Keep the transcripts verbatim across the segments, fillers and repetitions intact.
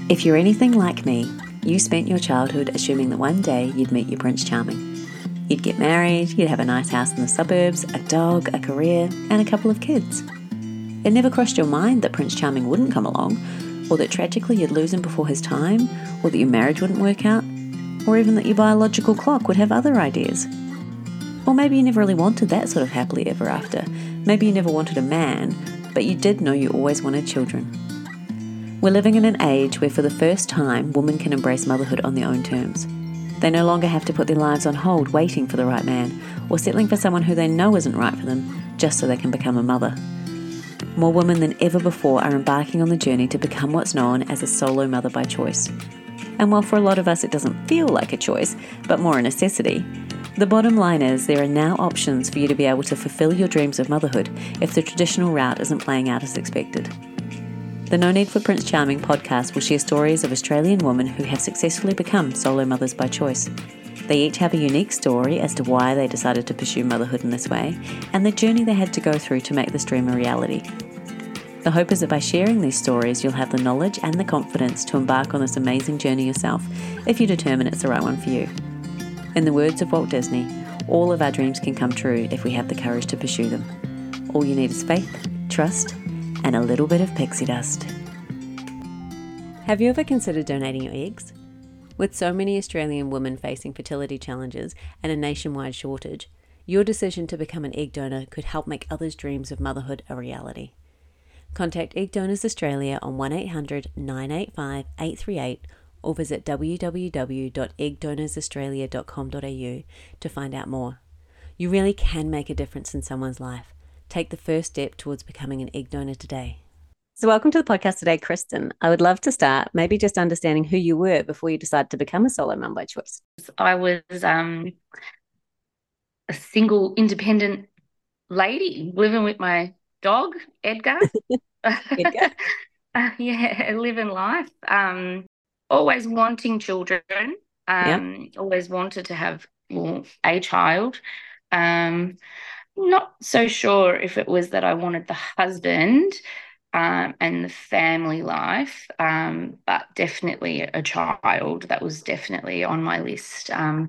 If you're anything like me, you spent your childhood assuming that one day you'd meet your Prince Charming. You'd get married, you'd have a nice house in the suburbs, a dog, a career, and a couple of kids. It never crossed your mind that Prince Charming wouldn't come along, or that tragically you'd lose him before his time, or that your marriage wouldn't work out, or even that your biological clock would have other ideas. Or maybe you never really wanted that sort of happily ever after. Maybe you never wanted a man, but you did know you always wanted children. We're living in an age where for the first time women can embrace motherhood on their own terms. They no longer have to put their lives on hold waiting for the right man, or settling for someone who they know isn't right for them, just so they can become a mother. More women than ever before are embarking on the journey to become what's known as a solo mother by choice. And while for a lot of us it doesn't feel like a choice, but more a necessity, the bottom line is there are now options for you to be able to fulfill your dreams of motherhood if the traditional route isn't playing out as expected. The No Need for Prince Charming podcast will share stories of Australian women who have successfully become solo mothers by choice. They each have a unique story as to why they decided to pursue motherhood in this way, and the journey they had to go through to make this dream a reality. The hope is that by sharing these stories, you'll have the knowledge and the confidence to embark on this amazing journey yourself, if you determine it's the right one for you. In the words of Walt Disney, all of our dreams can come true if we have the courage to pursue them. All you need is faith, trust, and a little bit of pixie dust. Have you ever considered donating your eggs? With so many Australian women facing fertility challenges and a nationwide shortage, your decision to become an egg donor could help make others' dreams of motherhood a reality. Contact Egg Donors Australia on one eight hundred nine eight five eight three eight or visit w w w dot egg donors australia dot com dot a u to find out more. You really can make a difference in someone's life. Take the first step towards becoming an egg donor today. So welcome to the podcast today, Kristen. I would love to start maybe just understanding who you were before you decided to become a solo mum by choice. I was um, a single independent lady living with my dog, Edgar. Edgar? uh, yeah, living life. Um, always wanting children. Um, Yep. Always wanted to have well, a child. Um, not so sure if it was that I wanted the husband um, and the family life, um, but definitely a child. That was definitely on my list. Um,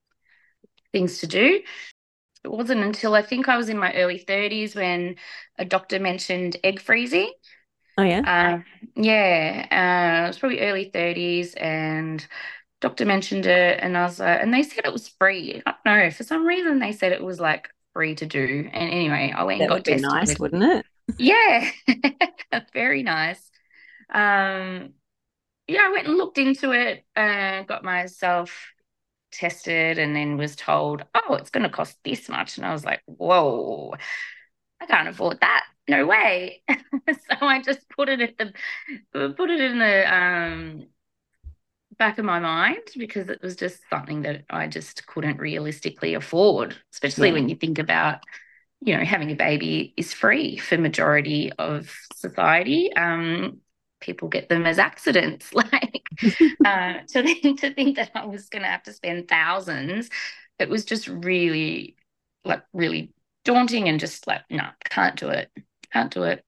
things to do. It wasn't until I think I was in my early thirties when a doctor mentioned egg freezing. Oh, yeah? Uh, yeah, uh, it was probably early thirties, and doctor mentioned it, and I was like, and they said it was free. I don't know, for some reason they said it was like free to do. And anyway, I went and That would got be tested nice, with, wouldn't it? yeah, very nice. Um, yeah, I went and looked into it and got myself tested and then was told, oh, it's going to cost this much. And I was like, whoa, I can't afford that. No way. So I just put it at the put it in the um back of my mind because it was just something that I just couldn't realistically afford, especially Yeah. when you think about, you know, having a baby is free for majority of society. Um, people get them as accidents. Like uh, to think to think that I was going to have to spend thousands, it was just really, like, really daunting and just like, no, can't do it, can't do it.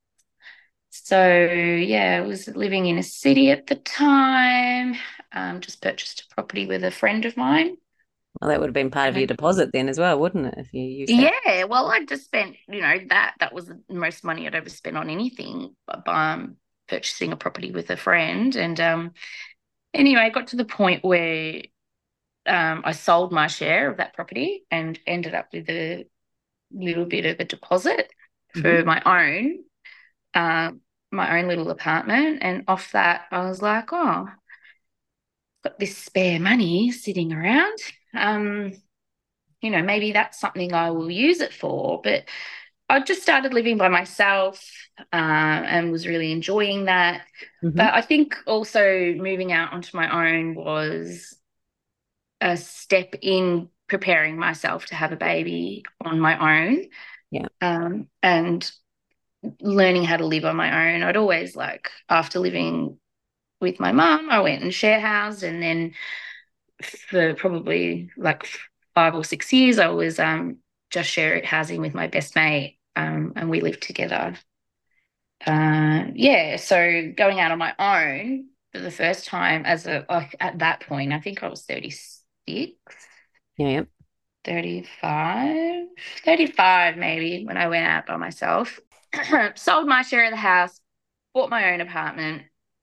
So yeah, I was living in a city at the time. Um, just purchased a property with a friend of mine. Well, that would have been part of your Um, deposit then as well, wouldn't it, if you used that? yeah, well, I just spent, you know, that that was the most money I'd ever spent on anything, um, purchasing a property with a friend. And um, anyway, I got to the point where um, I sold my share of that property and ended up with a little bit of a deposit Mm-hmm. for my own, um, my own little apartment. And off that, I was like, oh, got this spare money sitting around. Um, you know, maybe that's something I will use it for. But I just started living by myself uh, and was really enjoying that. Mm-hmm. But I think also moving out onto my own was a step in preparing myself to have a baby on my own, Yeah. um, and learning how to live on my own. I'd always like, after living with my mum, I went and share housed, and then for probably like five or six years, I was um, just share housing with my best mate, um, and we lived together. Uh, yeah, so going out on my own, for the first time as a, like at that point, I think I was thirty-six, Yeah, yeah. thirty-five, thirty-five maybe when I went out by myself. Sold my share of the house, bought my own apartment.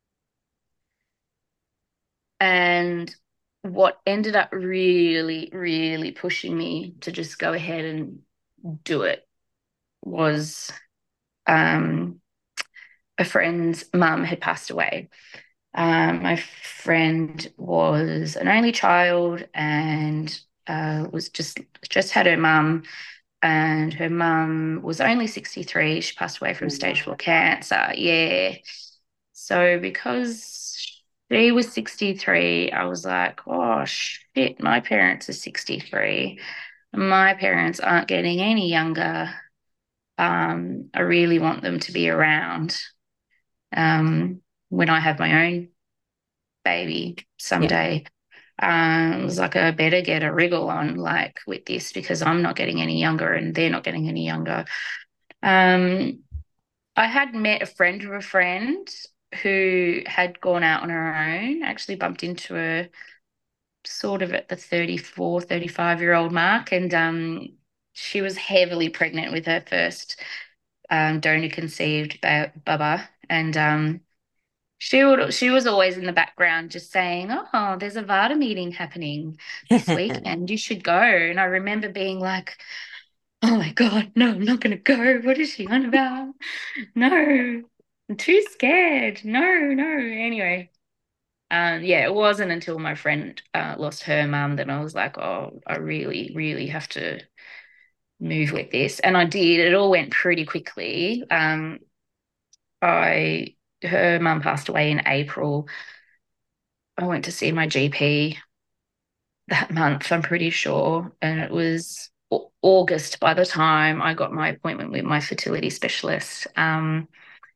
And what ended up really, really pushing me to just go ahead and do it was um, a friend's mum had passed away. Um, my friend was an only child and uh, was just just had her mum, and her mum was only sixty-three. She passed away from Oh, stage wow. four cancer. Yeah. So because she was sixty-three, I was like, oh shit, my parents are sixty-three. My parents aren't getting any younger. Um, I really want them to be around um, when I have my own baby Yeah. someday. Um, it was like I better get a wriggle on like with this because I'm not getting any younger and they're not getting any younger. Um, I had met a friend of a friend who had gone out on her own, actually bumped into her sort of at the thirty-four, thirty-five year old mark. And um, she was heavily pregnant with her first um, donor conceived ba- bubba. And um, she would she was always in the background just saying, oh, there's a VADA meeting happening this weekend. You should go. And I remember being like, oh my God, no, I'm not going to go. What is she on about? No, I'm too scared. No, no. Anyway, um, yeah, it wasn't until my friend uh, lost her mum that I was like, oh, I really, really have to move with this. And I did. It all went pretty quickly. Um, I her mum passed away in April. I went to see my G P that month, I'm pretty sure, and it was August by the time I got my appointment with my fertility specialist. Um,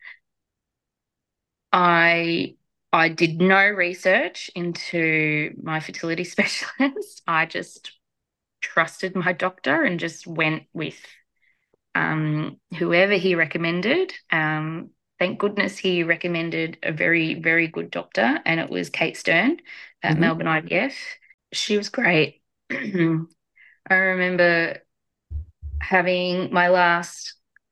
I I did no research into my fertility specialist. I just trusted my doctor and just went with um, whoever he recommended. Um, thank goodness he recommended a very, very good doctor, and it was Kate Stern at Hmm. Melbourne I V F. She was great. I remember having my last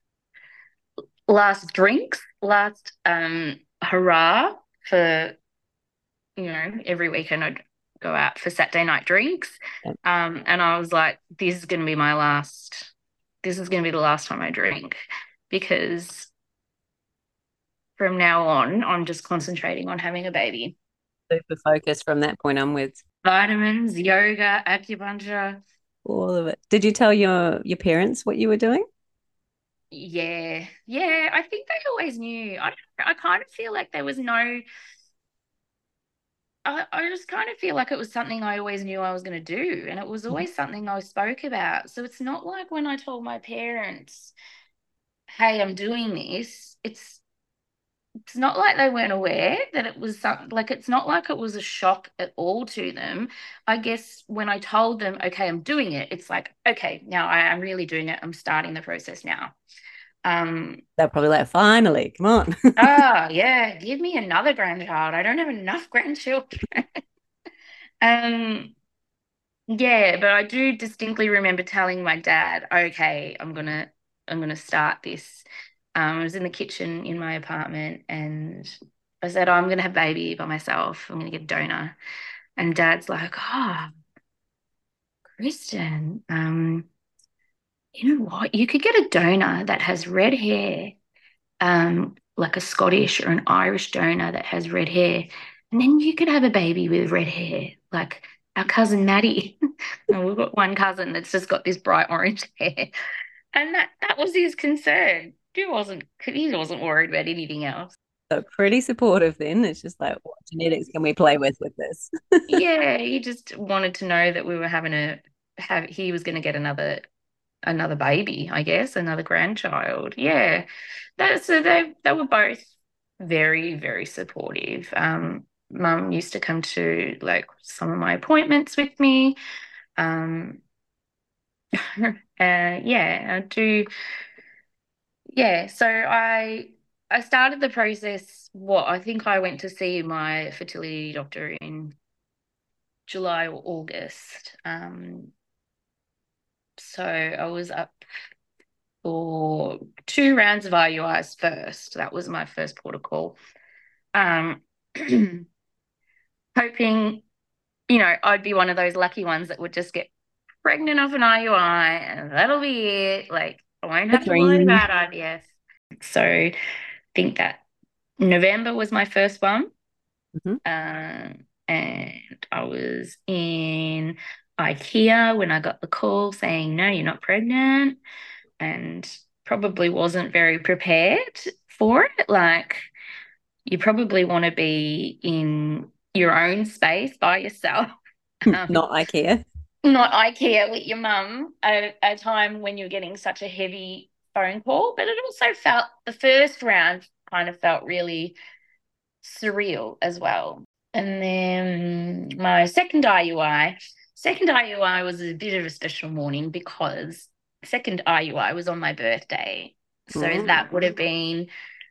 last drinks, last um, hurrah for you know, every weekend I'd go out for Saturday night drinks. Yeah. Um, and I was like, this is going to be my last, this is going to be the last time I drink because from now on, I'm just concentrating on having a baby. Super focused from that point onwards. Vitamins, yoga, acupuncture. All of it. Did you tell your your parents what you were doing? Yeah. Yeah. I think they always knew. I, I kind of feel like there was no, I, I just kind of feel like it was something I always knew I was going to do. And it was Mhm. always something I spoke about. So it's not like when I told my parents, hey, I'm doing this, it's it's not like they weren't aware that it was something like it's not like it was a shock at all to them. I guess when I told them, okay, I'm doing it, it's like, okay, now I am really doing it. I'm starting the process now. Um, They're probably like, finally, come on. ah, yeah, give me another grandchild. I don't have enough grandchildren. Um, yeah, but I do distinctly remember telling my dad, okay, I'm gonna I'm gonna start this. Um, I was in the kitchen in my apartment and I said, oh, I'm gonna have baby by myself. I'm gonna get a donor. And dad's like, oh, Kristen, um, you know what? You could get a donor that has red hair, um, like a Scottish or an Irish donor that has red hair. And then you could have a baby with red hair, like our cousin Maddie. And we've got one cousin that's just got this bright orange hair. And that that was his concern. He wasn't he wasn't worried about anything else. So pretty supportive then. It's just like, what genetics can we play with with this? Yeah, he just wanted to know that we were having a have he was going to get another another baby, I guess, another grandchild. Yeah. That so they they were both very, very supportive. Um, Mum used to come to like some of my appointments with me. Um, uh, yeah, I do. Yeah, so I I started the process, what, I think I went to see my fertility doctor in July or August. Um, so I was up for two rounds of I U Is first. That was my first protocol. Um, hoping, you know, I'd be one of those lucky ones that would just get pregnant off an I U I and that'll be it. Like, I won't The have to worry dream. about I V F. So I think that November was my first one. Mhm. Um, and I was in IKEA when I got the call saying, no, you're not pregnant, and probably wasn't very prepared for it. Like, you probably want to be in your own space by yourself. Um, Not IKEA. not IKEA with your mum at a time when you're getting such a heavy phone call. But it also felt, the first round kind of felt really surreal as well. And then my second I U I, second I U I was a bit of a special morning because second I U I was on my birthday. So Mm. that would have been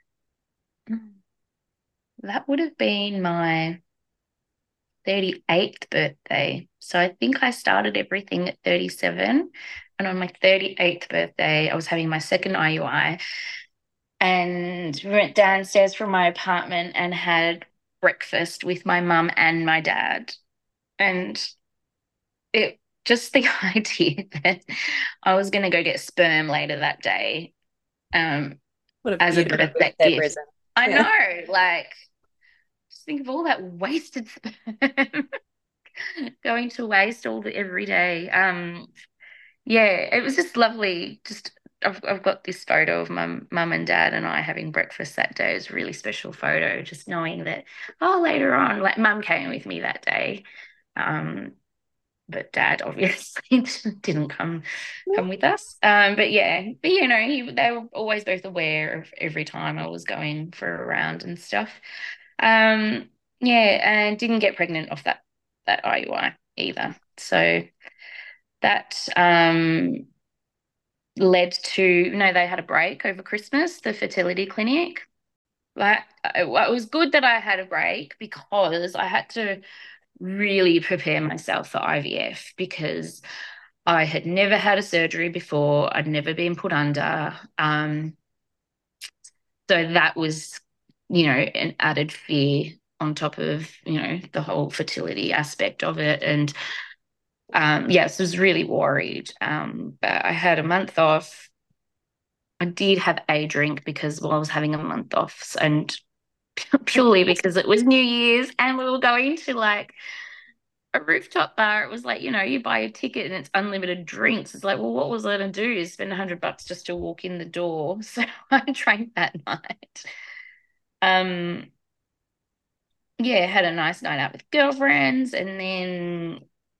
that would have been my thirty-eighth birthday. So I think I started everything at thirty-seven. And on my thirty-eighth birthday, I was having my second I U I and went downstairs from my apartment and had breakfast with my mum and my dad. And it just the idea that I was going to go get sperm later that day, um, What a as a beautiful birthday birthday gift. present. I Yeah. know, like, just think of all that wasted sperm going to waste all the every day. Um, yeah, it was just lovely. Just I've I've got this photo of my mum and dad and I having breakfast that day. It's a really special photo, just knowing that, oh, later on, like mum came with me that day. Um, but dad obviously didn't come come with us. Um, but yeah, but you know, he, they were always both aware of every time I was going for a round and stuff. Um, yeah, and didn't get pregnant off that that I U I either. So that um led to, you know, they had a break over Christmas, the fertility clinic. Like, it was good that I had a break because I had to really prepare myself for I V F because I had never had a surgery before. I'd never been put under. Um, so that was, you know, an added fear on top of, you know, the whole fertility aspect of it. And um, yes, I was really worried. Um, but I had a month off. I did have a drink because well, I was having a month off, and purely because it was New Year's and we were going to like a rooftop bar. It was like, you know, you buy a ticket and it's unlimited drinks. It's like, well, what was I going to do? Spend a hundred bucks just to walk in the door. So I drank that night. Um, yeah, had a nice night out with girlfriends, and then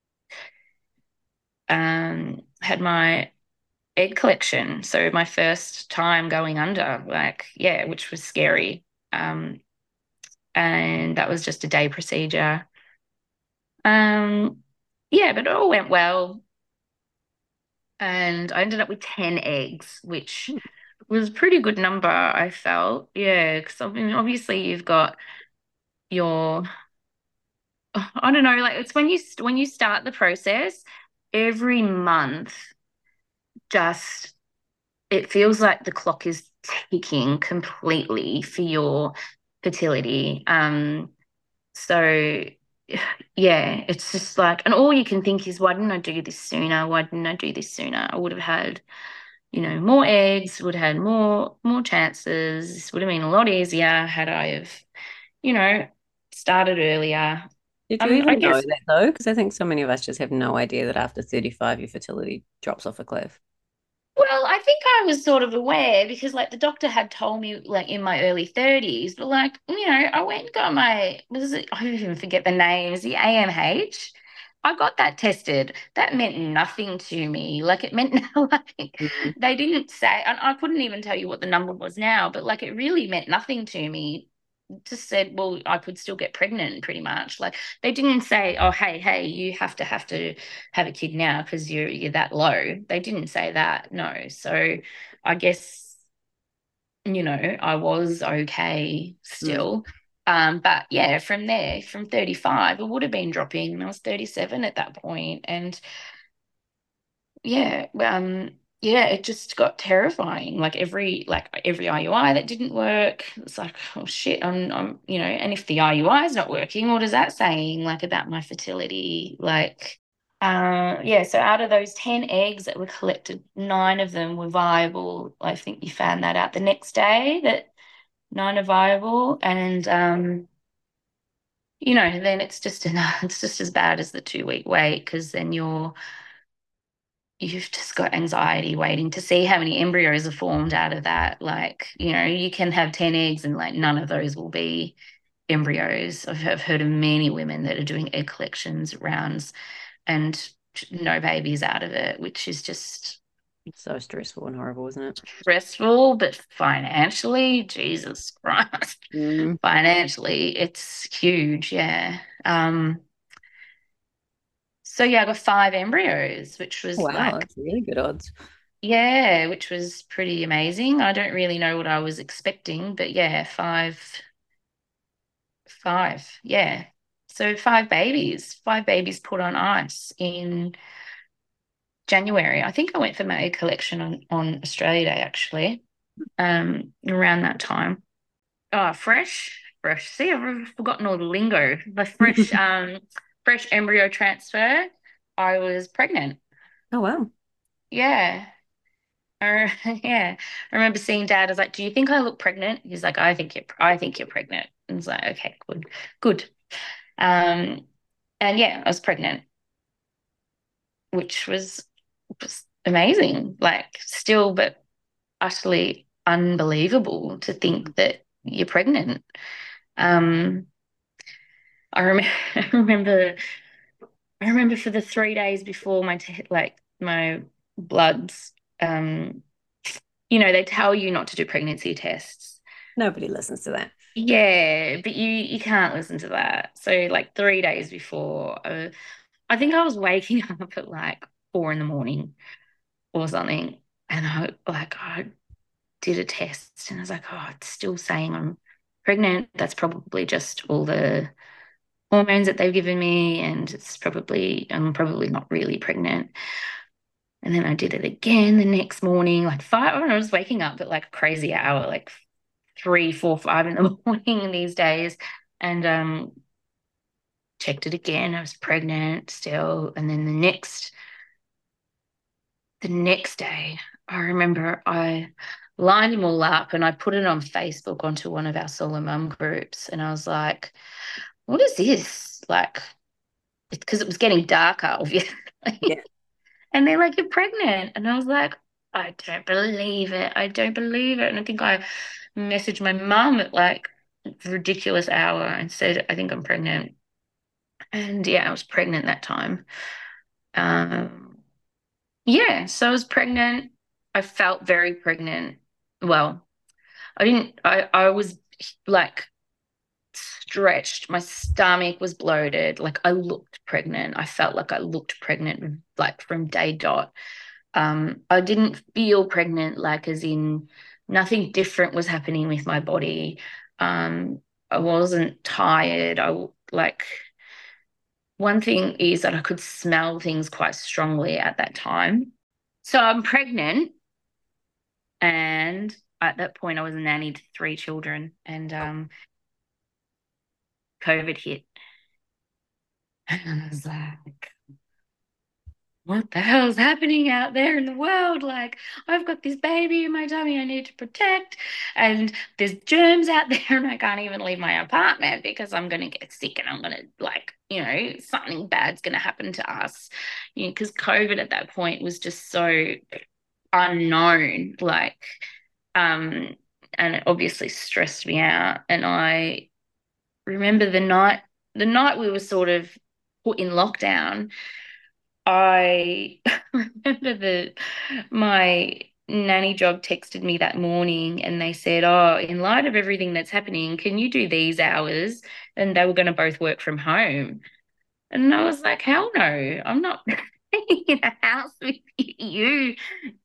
um had my egg collection. So my first time going under, like, yeah, which was scary. Um, and that was just a day procedure. Um, yeah, but it all went well. And I ended up with ten eggs, which was a pretty good number, I felt. Yeah, because I mean, obviously you've got your, I don't know, like it's when you when you start the process, every month just it feels like the clock is ticking completely for your fertility. Um, so yeah, it's just like, and all you can think is, why didn't I do this sooner? Why didn't I do this sooner? I would have had, you know, more eggs, would have had more more chances. This would have been a lot easier had I have, you know, started earlier. Did you Um, I even know guess, that though? Because I think so many of us just have no idea that after thirty-five, your fertility drops off a cliff. well, I think I was sort of aware because like the doctor had told me like in my early thirties, but like, you know, I went and got my, was it, I even forget the names, the A M H. I got that tested. That meant nothing to me. Like it meant like Mm. they didn't say, and I couldn't even tell you what the number was now, but like it really meant nothing to me. Just said, well, I could still get pregnant pretty much. Like they didn't say, oh, hey, hey, you have to have to have a kid now because you're you're that low. They didn't say that, no. So I guess you know, I was okay Mm. still. Um, but yeah, from there, from thirty-five, it would have been dropping. And I was thirty-seven at that point. And yeah, um, yeah, it just got terrifying. Like every like every I U I that didn't work, it's like, oh shit, I'm I'm, you know, and if the I U I is not working, what is that saying like about my fertility? Like uh yeah, so out of those ten eggs that were collected, nine of them were viable. I think you found that out the next day that nine are viable. And um, you know, then it's just enough, it's just as bad as the two week wait because then you're you've just got anxiety waiting to see how many embryos are formed out of that. Like, you know, you can have ten eggs and like none of those will be embryos. I've, I've heard of many women that are doing egg collections rounds and no babies out of it, which is just So stressful and horrible, isn't it? stressful, but financially, Jesus Christ, Mm. financially, it's huge. Yeah. Um, so yeah, I got five embryos, which was Wow, like that's really good odds. yeah, which was pretty amazing. I don't really know what I was expecting, but yeah, five, five, yeah. So five babies, five babies put on ice in January. I think I went for my egg collection on, on Australia Day actually, um, around that time. Oh, fresh, fresh. See, I've forgotten all the lingo. The fresh, um, fresh embryo transfer. I was pregnant. Oh, wow. Yeah. I, yeah, I remember seeing dad. I was like, "Do you think I look pregnant?" He's like, "I think you're, I think you're pregnant." And I was like, "Okay, good, good." Um, and yeah, I was pregnant, which was, was amazing. Like, still, but utterly unbelievable to think that you're pregnant. Um, I remember, I remember, I remember for the three days before my t like my bloods. Um, you know, they tell you not to do pregnancy tests. Nobody listens to that. Yeah, but you you can't listen to that. So like three days before, uh, I think I was waking up at like four in the morning or something, and I like I did a test, and I was like, oh, it's still saying I'm pregnant. That's probably just all the hormones that they've given me, and it's probably I'm probably not really pregnant. And then I did it again the next morning, like five. I was waking up at like a crazy hour, like three, four, five in the morning these days, and um checked it again. I was pregnant still. And then the next the next day, I remember I lined them all up and I put it on Facebook onto one of our solo mum groups. And I was like, what is this? Like, because it was getting darker, obviously. Yeah. And they're like, you're pregnant. And I was like, I don't believe it. I don't believe it. And I think I messaged my mum at like ridiculous hour and said, I think I'm pregnant. And yeah, I was pregnant that time. Um, yeah, so I was pregnant. I felt very pregnant. Well, I didn't, I, I was like stretched. My stomach was bloated. Like I looked pregnant. I felt like I looked pregnant, like from day dot. Um, I didn't feel pregnant, like as in nothing different was happening with my body. Um, I wasn't tired. I like one thing is that I could smell things quite strongly at that time. So I'm pregnant, and at that point, I was a nanny to three children, and um, COVID hit. And I was like, what the hell's happening out there in the world? Like, I've got this baby in my tummy I need to protect, and there's germs out there, and I can't even leave my apartment because I'm going to get sick and I'm going to, like, you know, something bad's going to happen to us. You know, because COVID at that point was just so unknown, like, um, and it obviously stressed me out. And I remember the night, the night we were sort of put in lockdown. I remember that my nanny job texted me that morning and they said, oh, in light of everything that's happening, can you do these hours? And they were going to both work from home. And I was like, hell no, I'm not in a house with you.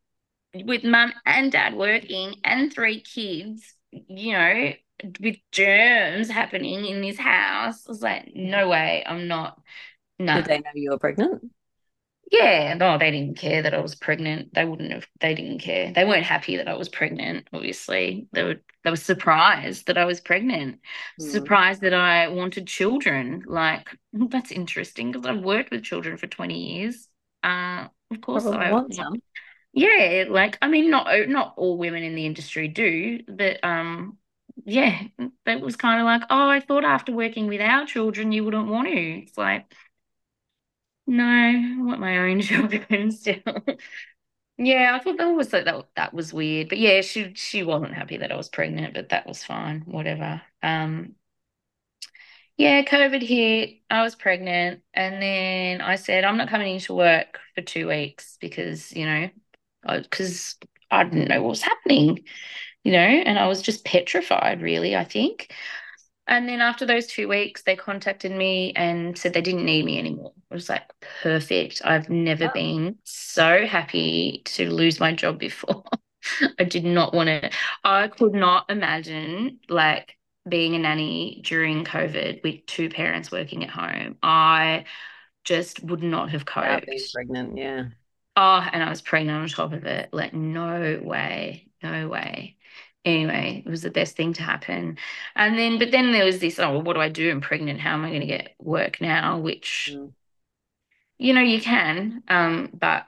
with mum and dad working and three kids, you know, with germs happening in this house. I was like, no way, I'm not. Did No. they know you were pregnant? Yeah, no, they didn't care that I was pregnant. They wouldn't have, they didn't care. They weren't happy that I was pregnant, obviously. They were they were surprised that I was pregnant, Hmm. surprised that I wanted children. Like, "Hmm, that's interesting because I've worked with children for twenty years. Uh, of course Probably I want want, some. yeah, like I mean not not all women in the industry do, but um yeah, that was kind of like, oh, I thought after working with our children you wouldn't want to. It's like, no, I want my own children still. Yeah, I thought that was like that that was weird. But yeah, she she wasn't happy that I was pregnant, but that was fine, whatever. Um yeah, COVID hit, I was pregnant, and then I said I'm not coming into work for two weeks because, you know, because I, I didn't know what was happening, you know, and I was just petrified, really, I think. And then after those two weeks, they contacted me and said they didn't need me anymore. I was like, perfect. I've never Oh, been so happy to lose my job before. I did not want to. I could not imagine like being a nanny during COVID with two parents working at home. I just would not have without being coped. pregnant, yeah. Oh, and I was pregnant on top of it. Like, no way, no way. Anyway, it was the best thing to happen. And then, but then there was this, oh, well, what do I do? I'm pregnant. How am I going to get work now? Which, Mm. you know, you can. Um, but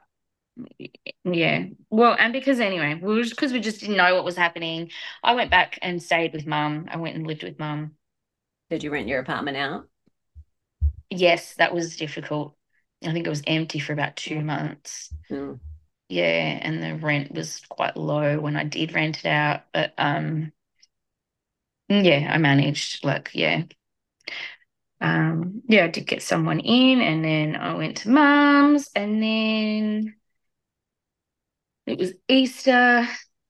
yeah. Well, and because anyway, we were because we just didn't know what was happening. I went back and stayed with mum. I went and lived with mum. Did you rent your apartment out? Yes, that was difficult. I think it was empty for about two months. Mm. Yeah, and the rent was quite low when I did rent it out. But um, yeah, I managed. Like, yeah, um, yeah, I did get someone in, and then I went to mum's, and then it was Easter.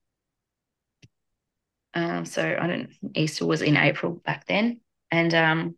Um, so I don't. Easter was in April back then, and um,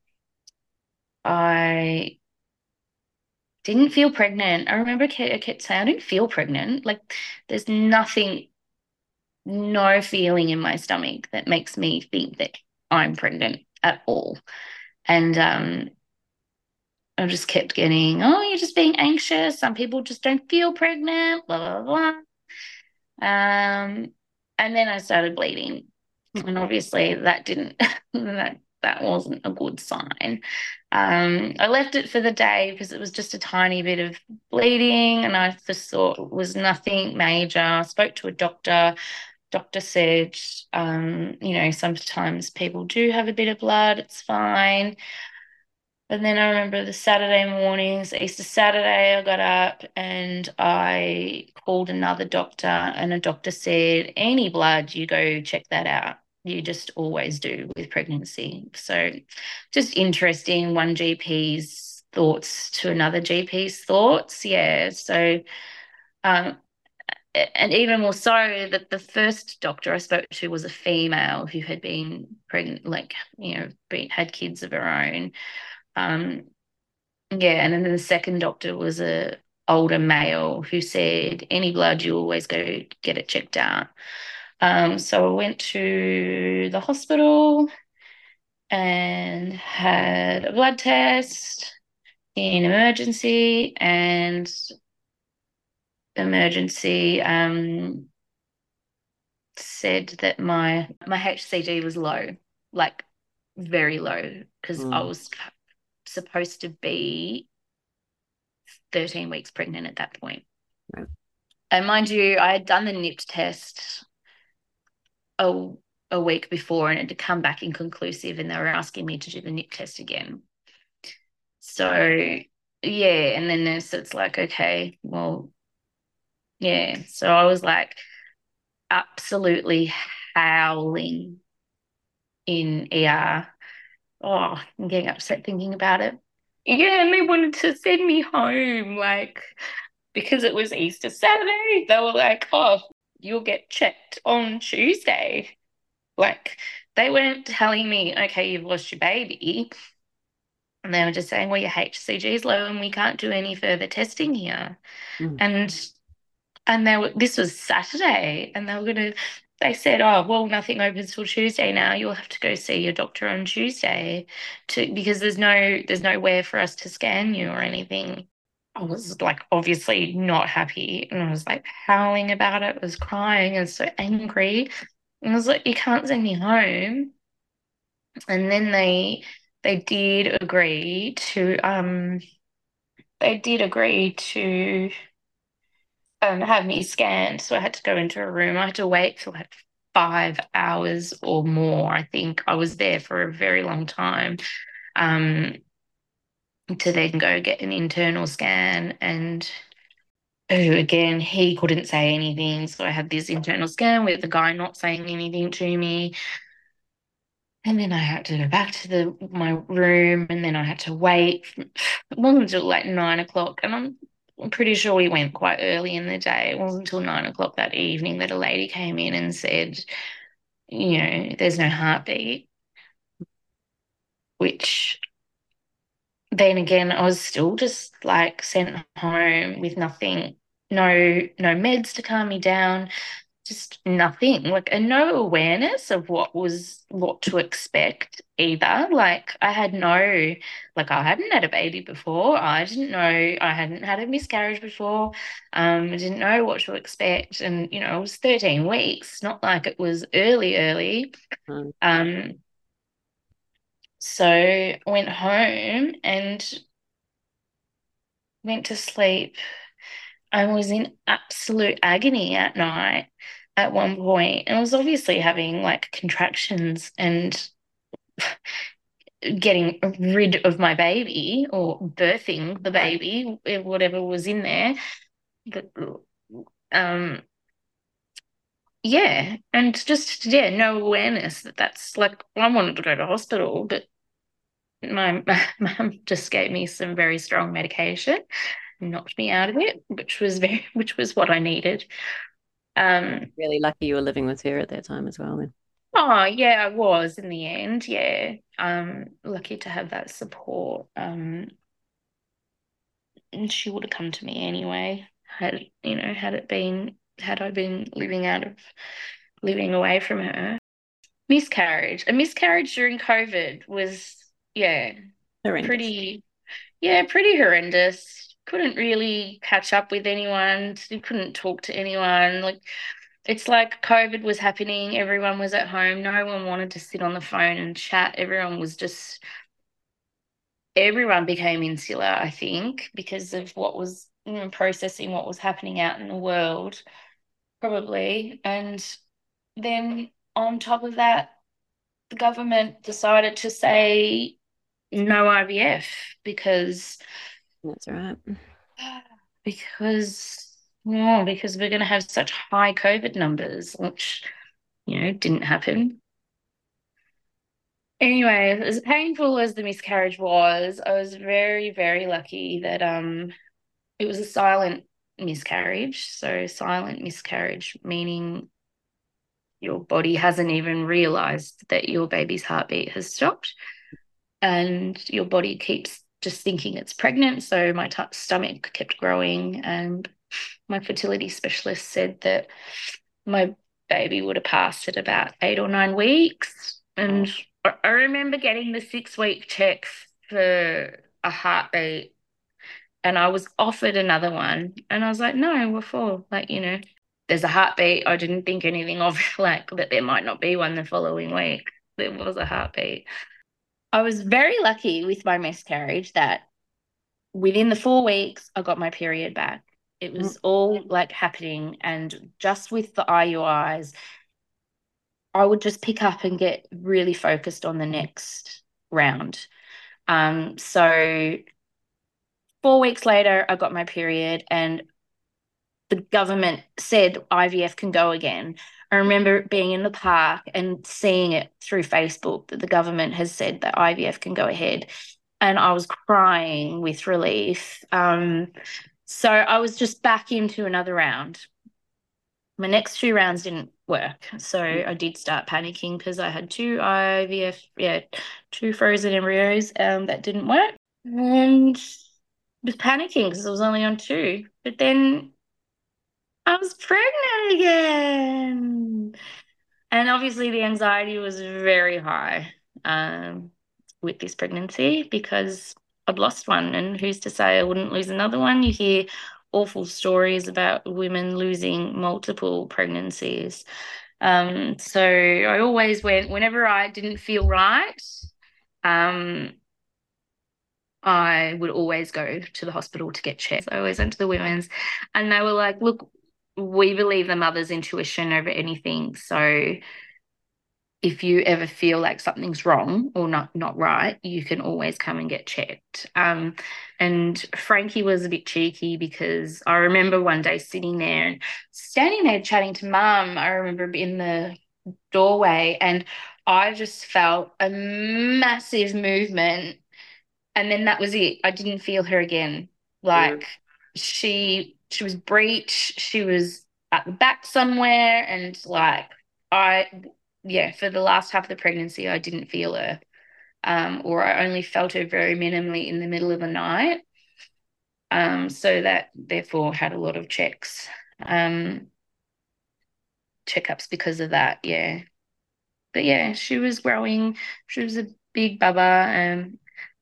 I didn't feel pregnant. I remember Kate, I kept saying I didn't feel pregnant. Like, there's nothing, no feeling in my stomach that makes me think that I'm pregnant at all. And um, I just kept getting, oh, you're just being anxious. Some people just don't feel pregnant, blah, blah, blah. Um, and then I started bleeding. And obviously that didn't, that, that wasn't a good sign. Um, I left it for the day because it was just a tiny bit of bleeding and I just thought it was nothing major. I spoke to a doctor. Doctor said, um, you know, sometimes people do have a bit of blood, it's fine. And then I remember the Saturday mornings, Easter Saturday, I got up and I called another doctor, and a doctor said, any blood, you go check that out. You just always do with pregnancy. So just interesting, one G P's thoughts to another G P's thoughts. Yeah. So, um, and even more so that the first doctor I spoke to was a female who had been pregnant, like, you know, been, had kids of her own. Um, yeah, and then the second doctor was a older male who said, any blood, you always go get it checked out. Um, so I went to the hospital and had a blood test in emergency, and emergency um, said that my my H C G was low, like very low, because I Mm. was supposed to be thirteen weeks pregnant at that point. Right. And mind you, I had done the N I P T test a, a week before and it had come back inconclusive, and they were asking me to do the N I P T test again. So, yeah. And then so it's like, okay, well, yeah. So I was like absolutely howling in E R. Oh, I'm getting upset thinking about it. Yeah, and they wanted to send me home, like, because it was Easter Saturday. They were like, oh, you'll get checked on Tuesday. Like, they weren't telling me, okay, you've lost your baby. And they were just saying, well, your H C G is low and we can't do any further testing here. Mm. And And they were, this was Saturday, and they were going to, they said, oh, well, nothing opens till Tuesday now. You'll have to go see your doctor on Tuesday to because there's no there's nowhere for us to scan you or anything. I was like obviously not happy, and I was like howling about it. I was crying and so angry. And I was like, you can't send me home. And then they they did agree to um they did agree to um, have me scanned. So I had to go into a room. I had to wait for like five hours or more. I think I was there for a very long time um, to then go get an internal scan. And oh, again, he couldn't say anything. So I had this internal scan with the guy not saying anything to me. And then I had to go back to the my room, and then I had to wait. It wasn't until like nine o'clock, and I'm I'm pretty sure we went quite early in the day. It wasn't until nine o'clock that evening that a lady came in and said, you know, there's no heartbeat, which then again, I was still just like sent home with nothing, no, no meds to calm me down, just nothing, like, and no awareness of what was what to expect either. Like, I had no, like, I hadn't had a baby before. I didn't know, I hadn't had a miscarriage before. Um, I didn't know what to expect. And, you know, it was thirteen weeks, not like it was early, early. Mm. Um, so I went home and went to sleep. I was in absolute agony at night at one point, and I was obviously having like contractions and getting rid of my baby or birthing the baby, whatever was in there. But, um, yeah, and just yeah, no awareness that that's like I wanted to go to hospital, but my my mum just gave me some very strong medication, knocked me out of it, which was very which was what I needed. Um, Really lucky you were living with her at that time as well, then. oh yeah, I was in the end. Yeah. Um, lucky to have that support. Um, and she would have come to me anyway, had you know, had it been had I been living out of living away from her. Miscarriage. A miscarriage during COVID was, yeah, Horrendous. pretty yeah, pretty horrendous. Couldn't really catch up with anyone. Couldn't talk to anyone. Like, it's like COVID was happening. Everyone was at home. No one wanted to sit on the phone and chat. Everyone was just, everyone became insular, I think, because of what was, you know, processing what was happening out in the world, probably. And then on top of that, the government decided to say no I V F because That's right. because oh, because we're going to have such high COVID numbers, which, you know, didn't happen. Anyway, as painful as the miscarriage was, I was very, very lucky that um it was a silent miscarriage. So silent miscarriage meaning your body hasn't even realized that your baby's heartbeat has stopped, and your body keeps just thinking it's pregnant. So my t- stomach kept growing, and my fertility specialist said that my baby would have passed at about eight or nine weeks. And I I remember getting the six week check for a heartbeat, and I was offered another one. And I was like, no, we're full. Like, you know, there's a heartbeat. I didn't think anything of like that there might not be one the following week. There was a heartbeat. I was very lucky with my miscarriage that within the four weeks, I got my period back. It Mm. was all like happening. And just with the I U Is, I would just pick up and get really focused on the next round. Um, so four weeks later, I got my period, and the government said I V F can go again. I remember being in the park and seeing it through Facebook that the government has said that I V F can go ahead. And I was crying with relief. Um, so I was just back into another round. My next two rounds didn't work. So I did start panicking because I had two I V F, yeah, two frozen embryos um, that didn't work. And was panicking because I was only on two. But then I was pregnant again. And obviously the anxiety was very high um, with this pregnancy because I'd lost one, and who's to say I wouldn't lose another one? You hear awful stories about women losing multiple pregnancies. Um, so I always went, whenever I didn't feel right, um, I would always go to the hospital to get checked. I always went to the women's, and they were like, look, we believe the mother's intuition over anything. So if you ever feel like something's wrong or not not right, you can always come and get checked. Um, and Frankie was a bit cheeky because I remember one day sitting there and standing there chatting to mum. I remember in the doorway, and I just felt a massive movement, and then that was it. I didn't feel her again. Mm. Like she she was breech, she was at the back somewhere, and like I yeah, for the last half of the pregnancy I didn't feel her. Um, or I only felt her very minimally in the middle of the night. Um, so that therefore had a lot of checks, um, checkups because of that, yeah. But yeah, she was growing. She was a big bubba. Um,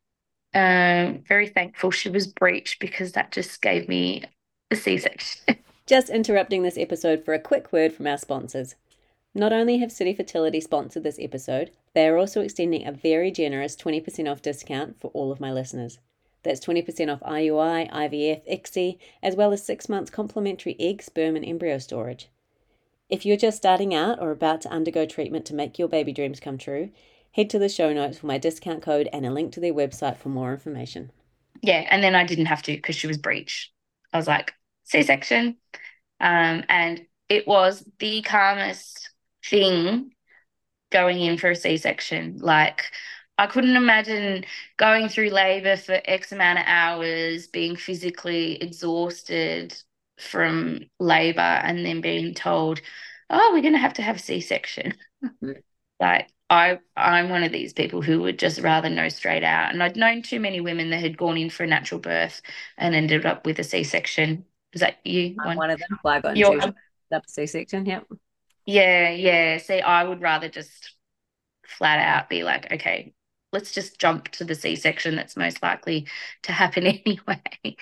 Um, very thankful she was breech because that just gave me a C-section. Just interrupting this episode for a quick word from our sponsors. Not only have City Fertility sponsored this episode, they are also extending a very generous twenty percent off discount for all of my listeners. That's twenty percent off I U I, I V F, I C S I, as well as six months complimentary egg, sperm, and embryo storage. If you're just starting out or about to undergo treatment to make your baby dreams come true, head to the show notes for my discount code and a link to their website for more information. Yeah, and then I didn't have to because she was breech. I was like, C-section. Um, and it was the calmest thing going in for a C-section. Like, I couldn't imagine going through labor for X amount of hours, being physically exhausted from labor, and then being told, oh, we're going to have to have a C-section. Like I I'm one of these people who would just rather know straight out. And I'd known too many women that had gone in for a natural birth and ended up with a C-section. Was that you? I'm One? one of them. Well, I got You're induced up C-section, yep. yeah, yeah. See, I would rather just flat out be like, okay, let's just jump to the C-section that's most likely to happen anyway.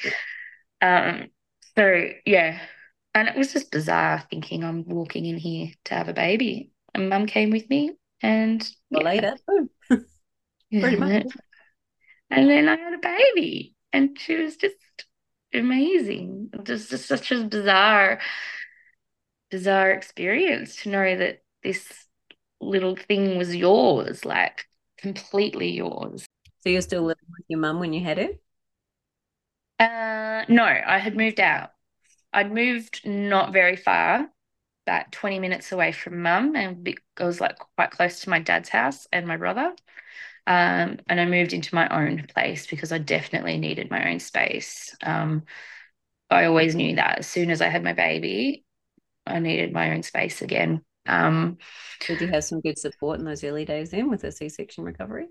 Um, so yeah. And it was just bizarre thinking I'm walking in here to have a baby. And mum came with me and Well, yeah. later, boom, pretty much. Yeah. And then I had a baby, and she was just amazing. Just, just such a bizarre, bizarre experience to know that this little thing was yours, like completely yours. So you're still living with your mum when you had it? Uh, no, I had moved out. I'd moved not very far, about twenty minutes away from mum, and be- I was like quite close to my dad's house and my brother. Um, and I moved into my own place because I definitely needed my own space. Um, I always knew that as soon as I had my baby, I needed my own space again. Um, Did you have some good support in those early days then with the C-section recovery?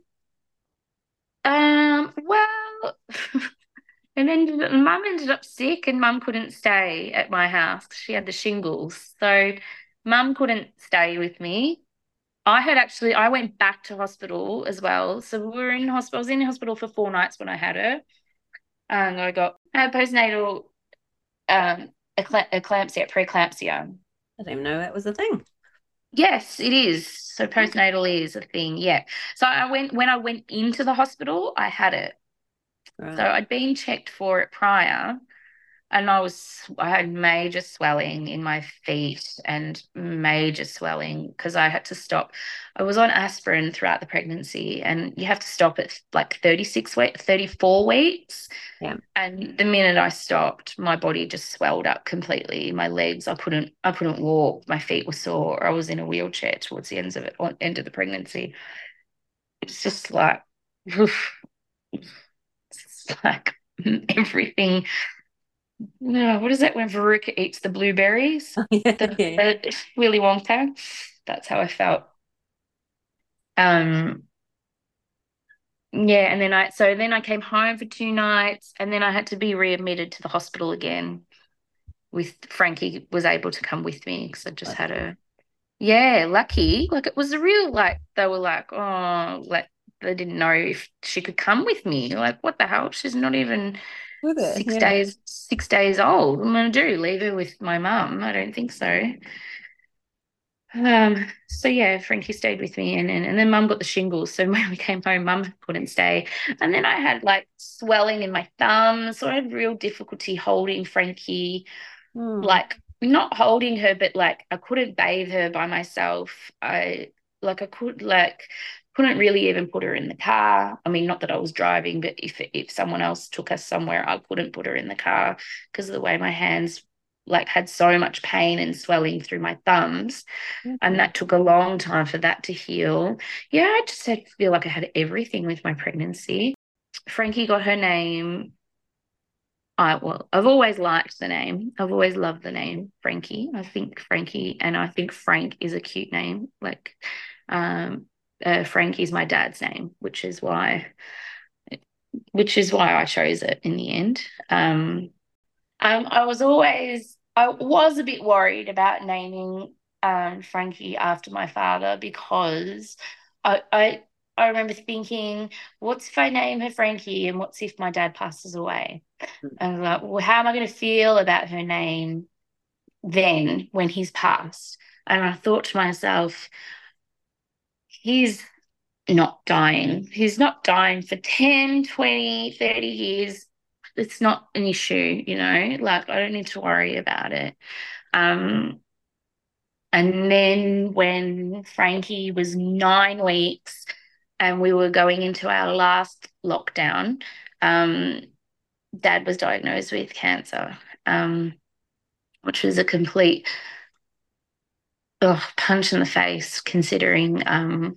um, well, and then mum ended up sick, and mum couldn't stay at my house. She had the shingles. So mum couldn't stay with me. I had actually, I went back to hospital as well. So we were in hospital, I was in hospital for four nights when I had her. And I got, I had postnatal um, eclampsia, preeclampsia. I didn't even know that was a thing. Yes, it is. So postnatal is a thing. Yeah. So I went when I went into the hospital, I had it. So Right. I'd been checked for it prior, and I was I had major swelling in my feet and major swelling because I had to stop. I was on aspirin throughout the pregnancy, and you have to stop at like thirty-six weeks, thirty-four weeks. Yeah. And the minute I stopped, my body just swelled up completely. My legs, I couldn't, I couldn't walk. My feet were sore. I was in a wheelchair towards the ends of it, end of the pregnancy. It's just like, oof, it's like everything. No, what is that when Veruca eats the blueberries? Yeah. The, Yeah. the Willy Wonka. That's how I felt. Um, yeah, and then I so then I came home for two nights, and then I had to be readmitted to the hospital again. with Frankie was able to come with me because I just That's had good. a yeah, lucky. Like it was a real like they were like, oh, like they didn't know if she could come with me. Like, what the hell? She's not even With it, six yeah. days, six days old. What am I gonna do? Leave her with my mum? I don't think so. Um, so yeah, Frankie stayed with me and, and and then mum got the shingles. So when we came home, mum couldn't stay. And then I had like swelling in my thumbs. So I had real difficulty holding Frankie, Hmm. like not holding her, but like I couldn't bathe her by myself. I like I could like couldn't really even put her in the car. I mean, not that I was driving, but if if someone else took us somewhere, I couldn't put her in the car because of the way my hands like had so much pain and swelling through my thumbs. And Okay. that took a long time for that to heal. Yeah, I just had, feel like I had everything with my pregnancy. Frankie got her name. I well, I've always liked the name. I've always loved the name Frankie. I think Frankie, and I think Frank is a cute name. Like, um, uh, Frank is my dad's name, which is why, which is why I chose it in the end. Um, um, I was always, I was a bit worried about naming um, Frankie after my father because I, I, I remember thinking, what's if I name her Frankie and what's if my dad passes away? And I was like, well, how am I going to feel about her name then when he's passed? And I thought to myself, he's not dying. He's not dying for ten, twenty, thirty years. It's not an issue, you know, like I don't need to worry about it. Um, and then when Frankie was nine weeks and we were going into our last lockdown, um, Dad was diagnosed with cancer, um, which was a complete ugh, punch in the face, considering um,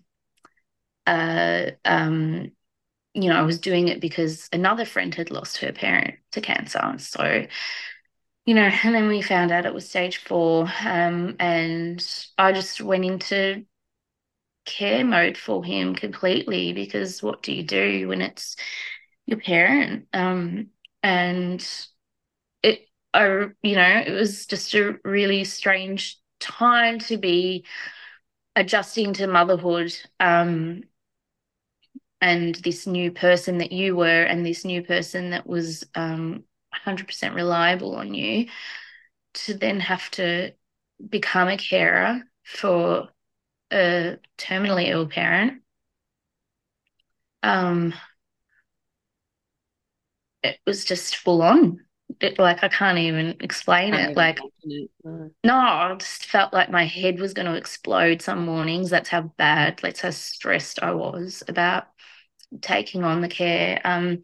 uh, um, you know, I was doing it because another friend had lost her parent to cancer. So, you know, and then we found out it was stage four. Um, and I just went into care mode for him completely because what do you do when it's your parent? Um, and it, I, you know, it was just a really strange time to be adjusting to motherhood. Um, and this new person that you were and this new person that was um, one hundred percent reliable on you to then have to become a carer for a terminally ill parent. Um, it was just full on. It, like I can't even explain Can't it. even Like, imagine it. No. no, I just felt like my head was going to explode some mornings. That's how bad, that's how stressed I was about taking on the care. Um,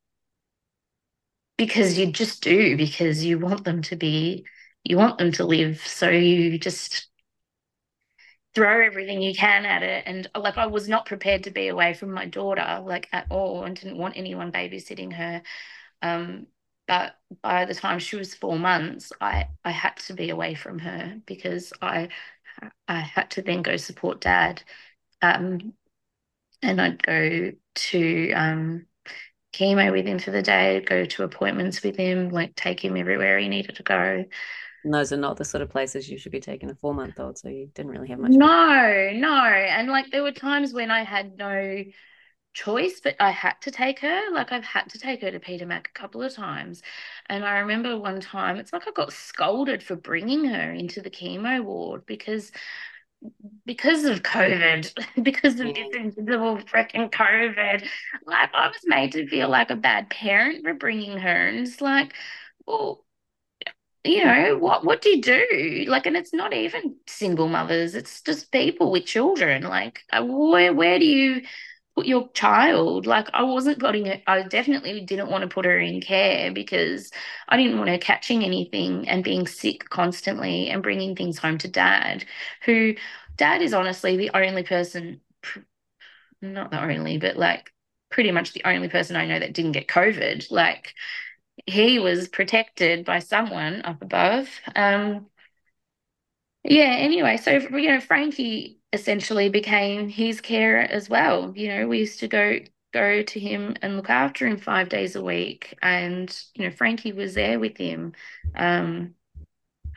because you just do, because you want them to be, you want them to live. So you just throw everything you can at it. And like, I was not prepared to be away from my daughter, like at all, and didn't want anyone babysitting her. Um, but by the time she was four months, I, I had to be away from her because I, I had to then go support dad. Um, and I'd go to, um, chemo with him for the day, go to appointments with him, like take him everywhere he needed to go. And those are not the sort of places you should be taking a four month old. So you didn't really have much of a. No, no. And like there were times when I had no choice, but I had to take her. Like I've had to take her to Peter Mac a couple of times. And I remember one time, it's like I got scolded for bringing her into the chemo ward because because of COVID, because of this Yeah. invisible freaking COVID. Like I was made to feel like a bad parent for bringing her. And it's like, well, you know, what what do you do? Like, and it's not even single mothers, it's just people with children. Like, uh, where where do you put your child? Like, I wasn't putting it, I definitely didn't want to put her in care because I didn't want her catching anything and being sick constantly and bringing things home to dad, who dad is honestly the only person, not the only, but like pretty much the only person I know that didn't get COVID. Like, he was protected by someone up above. Um, yeah, anyway, so you know, Frankie essentially became his carer as well. You know, we used to go go to him and look after him five days a week, and you know, Frankie was there with him. Um,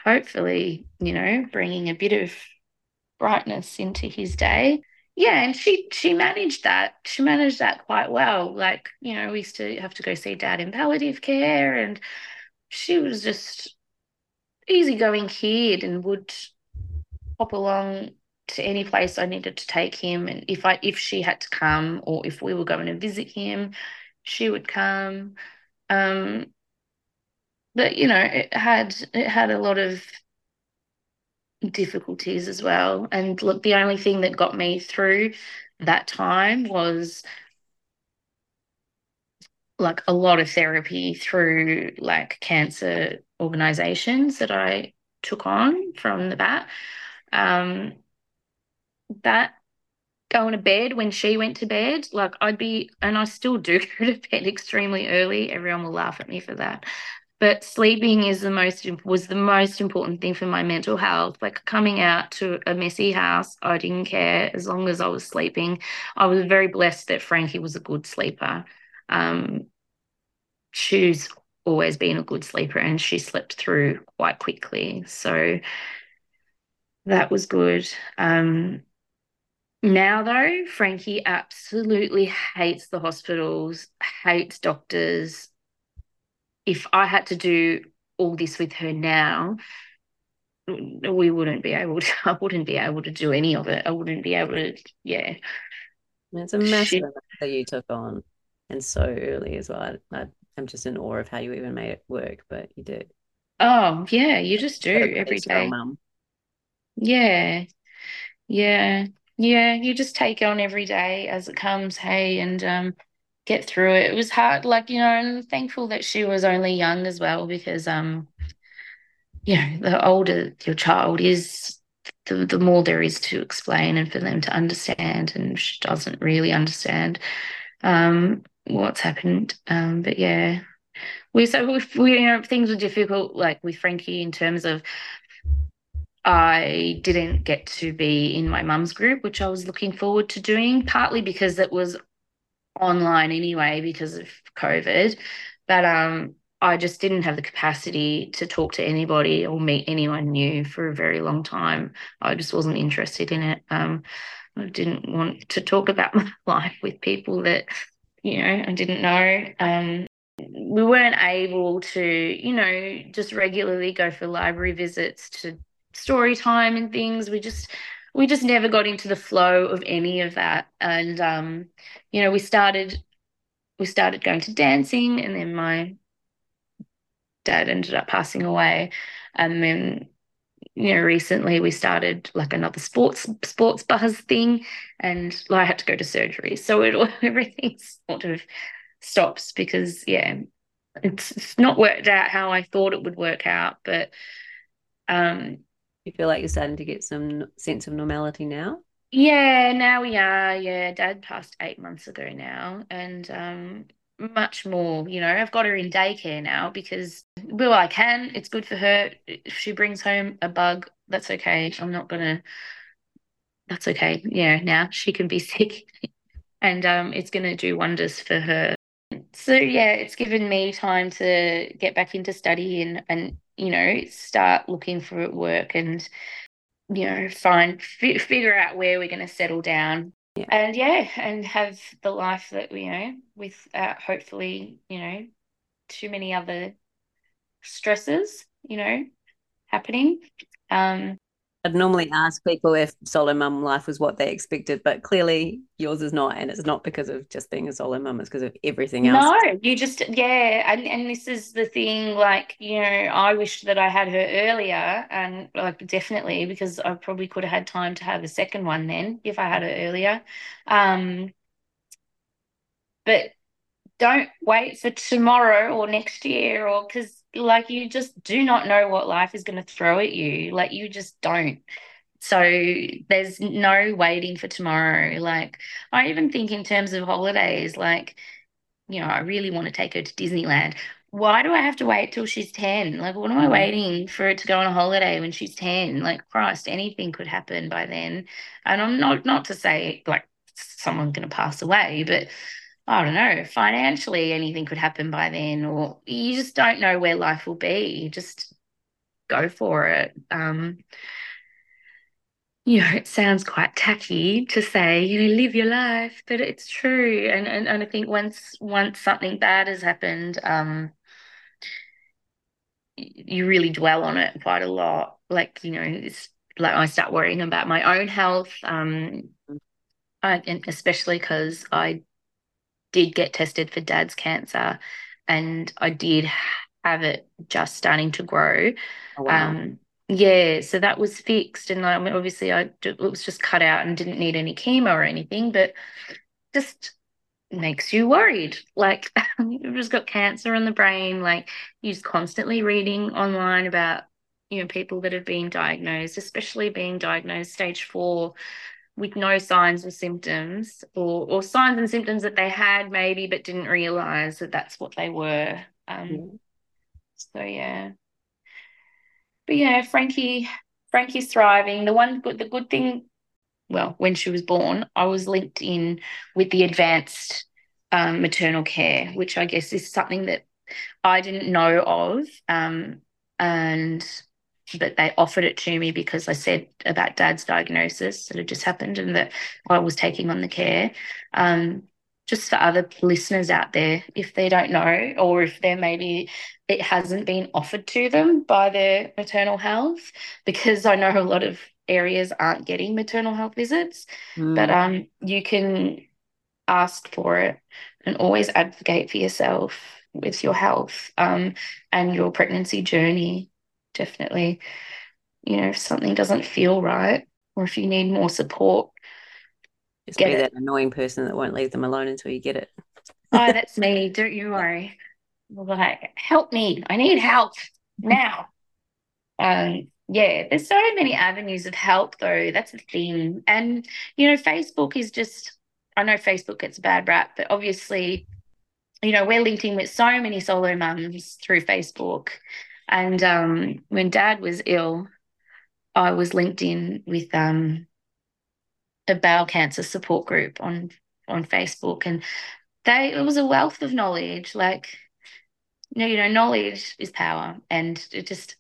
hopefully, you know, bringing a bit of brightness into his day. Yeah, and she she managed that. She managed that quite well. Like, you know, we used to have to go see dad in palliative care, and she was just easygoing kid and would hop along to any place I needed to take him. And if I if she had to come or if we were going to visit him, she would come. Um, but you know, it had it had a lot of difficulties as well. And look, the only thing that got me through that time was like a lot of therapy through like cancer organizations that I took on from the bat. Um, that going to bed when she went to bed, like I'd be, and I still do go to bed extremely early. Everyone will laugh at me for that. But sleeping is the most was the most important thing for my mental health. Like coming out to a messy house, I didn't care as long as I was sleeping. I was very blessed that Frankie was a good sleeper. Um, she's always been a good sleeper and she slept through quite quickly. So that was good. Um, now, though, Frankie absolutely hates the hospitals, hates doctors. If I had to do all this with her now, we wouldn't be able to, I wouldn't be able to do any of it. I wouldn't be able to, yeah. It's a massive She, amount that you took on, and so early as well. I, I, I'm just in awe of how you even made it work, but you did. oh, yeah, you just do Incredibly every strong day. mum. Yeah, yeah, yeah. You just take on every day as it comes, hey, and um, get through it. It was hard, like, you know, and I'm thankful that she was only young as well because, um, you know, the older your child is, the, the more there is to explain and for them to understand. And she doesn't really understand um, what's happened. Um, but yeah, we so we, we you know things were difficult, like with Frankie, in terms of I didn't get to be in my mum's group, which I was looking forward to doing, partly because it was online anyway because of COVID. But um, I just didn't have the capacity to talk to anybody or meet anyone new for a very long time. I just wasn't interested in it. Um, I didn't want to talk about my life with people that, you know, I didn't know. Um, we weren't able to, you know, just regularly go for library visits to story time and things. We just we just never got into the flow of any of that. And um, you know, we started we started going to dancing, and then my dad ended up passing away. And then, you know, recently we started like another sports sports buzz thing, and I had to go to surgery. So it everything sort of stops because yeah, it's, it's not worked out how I thought it would work out. But um You feel like you're starting to get some sense of normality now? yeah, now we are. Yeah, dad passed eight months ago now, and um much more, you know, I've got her in daycare now because well I can. It's good for her. If she brings home a bug, that's okay. I'm not gonna that's okay. Yeah, now she can be sick and um it's gonna do wonders for her. So yeah, it's given me time to get back into study and and you know, start looking for work and you know, find f figure out where we're going to settle down. Yeah. And yeah, and have the life that we, you know, with uh, hopefully, you know, too many other stresses, you know, happening. Um, I'd normally ask people if solo mum life was what they expected, but clearly yours is not. And it's not because of just being a solo mum, it's because of everything else. no, you just, yeah. And, and this is the thing, like, you know, I wish that I had her earlier and like definitely because I probably could have had time to have a second one then if I had her earlier. Um, but don't wait for tomorrow or next year or because like you just do not know what life is going to throw at you. Like you just don't. So there's no waiting for tomorrow. Like I even think in terms of holidays, like, you know, I really want to take her to Disneyland. Why do I have to wait till she's ten? Like, what am I waiting for her to go on a holiday when she's ten? Like, Christ, anything could happen by then. And I'm not not to say like someone's going to pass away, but I don't know, financially anything could happen by then, or you just don't know where life will be. You just go for it. Um, you know, it sounds quite tacky to say, you know, live your life, but it's true. And and, and I think once once something bad has happened, um, you really dwell on it quite a lot. Like, you know, it's like I start worrying about my own health, um, I, and especially because I did get tested for dad's cancer, and I did have it just starting to grow. Oh, wow. Um, yeah, so that was fixed, and I mean, obviously I it was just cut out and didn't need any chemo or anything, but just makes you worried. Like you've just got cancer in the brain. Like you're just constantly reading online about, you know, people that have been diagnosed, especially being diagnosed stage four with no signs or symptoms, or or signs and symptoms that they had maybe but didn't realize that that's what they were. Um, Yeah. so yeah, but yeah, Frankie, Frankie's thriving. The one good, the good thing, well, when she was born, I was linked in with the advanced um, maternal care, which I guess is something that I didn't know of. Um, and but they offered it to me because I said about dad's diagnosis that had just happened and that I was taking on the care. Um, just for other listeners out there, if they don't know, or if they're maybe it hasn't been offered to them by their maternal health, because I know a lot of areas aren't getting maternal health visits, but Mm. um, you can ask for it and always advocate for yourself with your health um, and your pregnancy journey. Definitely, you know, if something doesn't feel right or if you need more support, Just get be it. that annoying person that won't leave them alone until you get it. Oh, that's me. Don't you Yeah. worry. Like, help me. I need help now. Um, yeah, there's so many avenues of help, though. That's the thing. And, you know, Facebook is just, I know Facebook gets a bad rap, but obviously, you know, we're linked in with so many solo mums through Facebook. And um, when dad was ill, I was linked in with um, a bowel cancer support group on on Facebook, and they it was a wealth of knowledge. Like, you know, you know, knowledge is power, and it just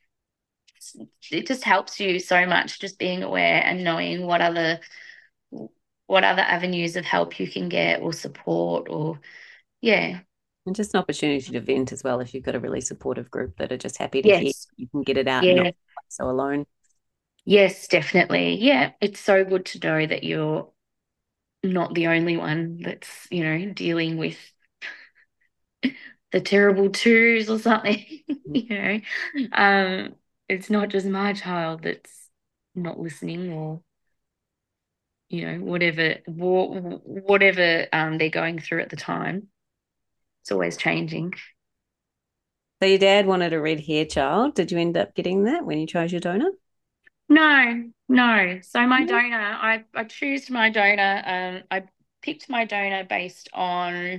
it just helps you so much just being aware and knowing what other what other avenues of help you can get or support or yeah. And just an opportunity to vent as well if you've got a really supportive group that are just happy to hear Yes. you can get it out and not Yeah. feel so alone. Yes, definitely. Yeah. It's so good to know that you're not the only one that's, you know, dealing with the terrible twos or something, you know. Um, it's not just my child that's not listening or, you know, whatever wha- whatever um they're going through at the time. It's always changing. So your dad wanted a red hair child. Did you end up getting that when you chose your donor? No, no. So my No. donor, I I choose my donor. Um, I picked my donor based on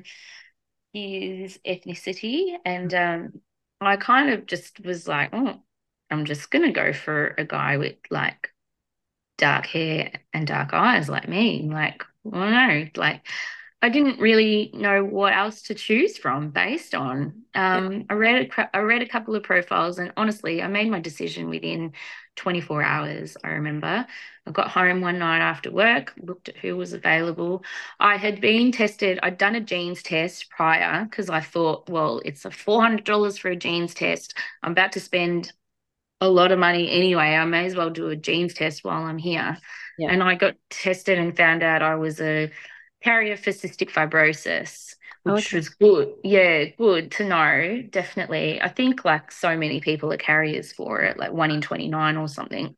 his ethnicity, and um, I kind of just was like, oh, I'm just gonna go for a guy with like dark hair and dark eyes like me. Like, I don't know, like I didn't really know what else to choose from based on. Yeah. Um, I read a, I read a couple of profiles, and honestly, I made my decision within twenty-four hours. I remember I got home one night after work, looked at who was available. I had been tested. I'd done a genes test prior because I thought, well, it's a four hundred dollars for a genes test. I'm about to spend a lot of money anyway. I may as well do a genes test while I'm here. Yeah. And I got tested and found out I was a carrier for cystic fibrosis, Oh, which okay. was good. Yeah, good to know. Definitely. I think like so many people are carriers for it, like one in twenty-nine or something.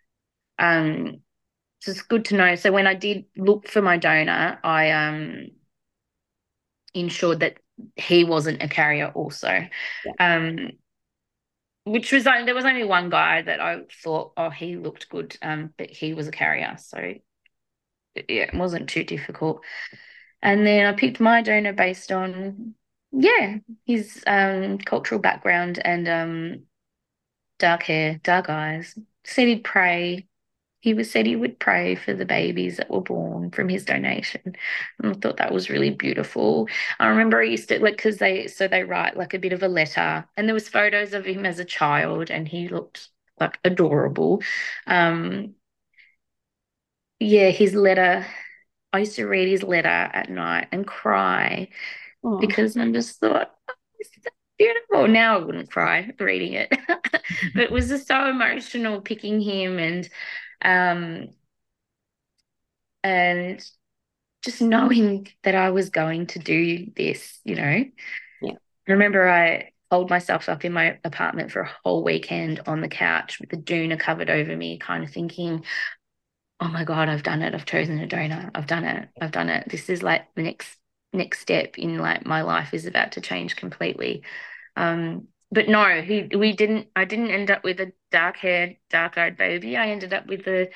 Um, so it's good to know. So when I did look for my donor, I um ensured that he wasn't a carrier also. Yeah. Um, which was only, there was only one guy that I thought, oh, he looked good, um, but he was a carrier, so yeah, it wasn't too difficult. And then I picked my donor based on, yeah, his um cultural background and um dark hair, dark eyes. Said he'd pray, he was said he would pray for the babies that were born from his donation. And I thought that was really beautiful. I remember I used to like because they so they write like a bit of a letter, and there was photos of him as a child, and he looked like adorable. Um, yeah, his letter. I used to read his letter at night and cry Oh, because I just thought, oh, this is so beautiful. Now I wouldn't cry reading it, but it was just so emotional picking him and um and just knowing that I was going to do this, you know. I yeah. remember I holed myself up in my apartment for a whole weekend on the couch with the doona covered over me, kind of thinking, oh my God, I've done it. I've chosen a donor. I've done it. I've done it. This is like the next next step in like my life is about to change completely. Um, but no, he we didn't I didn't end up with a dark haired, dark eyed baby. I ended up with a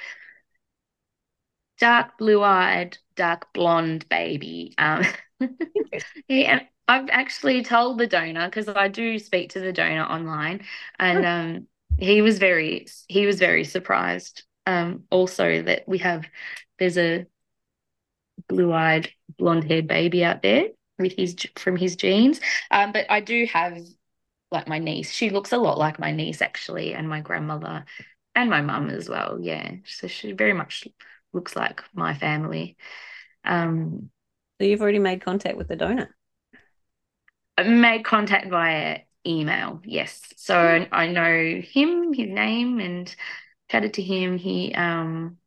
dark blue eyed, dark blonde baby. Um, Interesting. yeah, I've actually told the donor because I do speak to the donor online, and Oh, um, he was very he was very surprised. Um, also that we have there's a blue eyed, blonde haired baby out there with his from his genes. Um, but I do have like my niece. She looks a lot like my niece actually, and my grandmother, and my mum as well. Yeah, so she very much looks like my family. Um, so you've already made contact with the donor. I made contact via email, yes. So Oh, I know him, his name, and chatted to him. He um,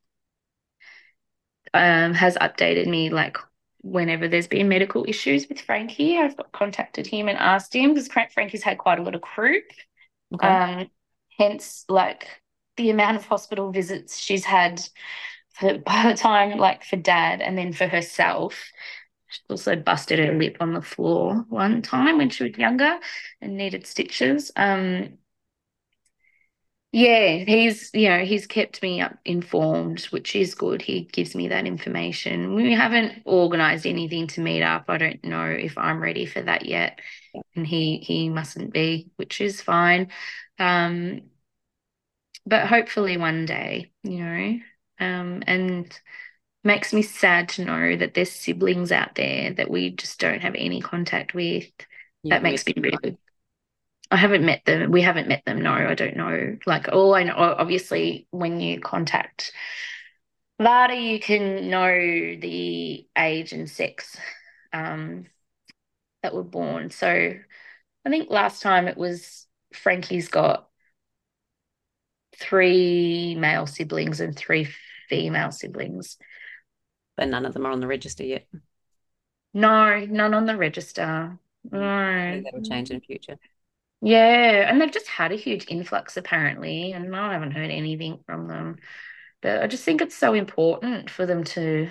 um, has updated me like whenever there's been medical issues with Frankie. I've got contacted him and asked him because Frankie's had quite a lot of croup. okay. Um, hence, like the amount of hospital visits she's had for, by the time, like for dad and then for herself. She also busted her lip on the floor one time when she was younger and needed stitches. Um, yeah, he's, you know, he's kept me up informed, which is good. He gives me that information. We haven't organized anything to meet up. I don't know if I'm ready for that yet. And he he mustn't be, which is fine. Um, but hopefully one day, you know, um, and makes me sad to know that there's siblings out there that we just don't have any contact with. You That haven't met makes me really I haven't met them. We haven't met them. No, I don't know. Like all I know, obviously, when you contact Vada, you can know the age and sex um, that were born. So I think last time it was Frankie's got three male siblings and three female siblings. but none of them are on the register yet. No, none on the register. Mm. Hopefully No. that'll change in future. Yeah, and they've just had a huge influx apparently, and I haven't heard anything from them. But I just think it's so important for them to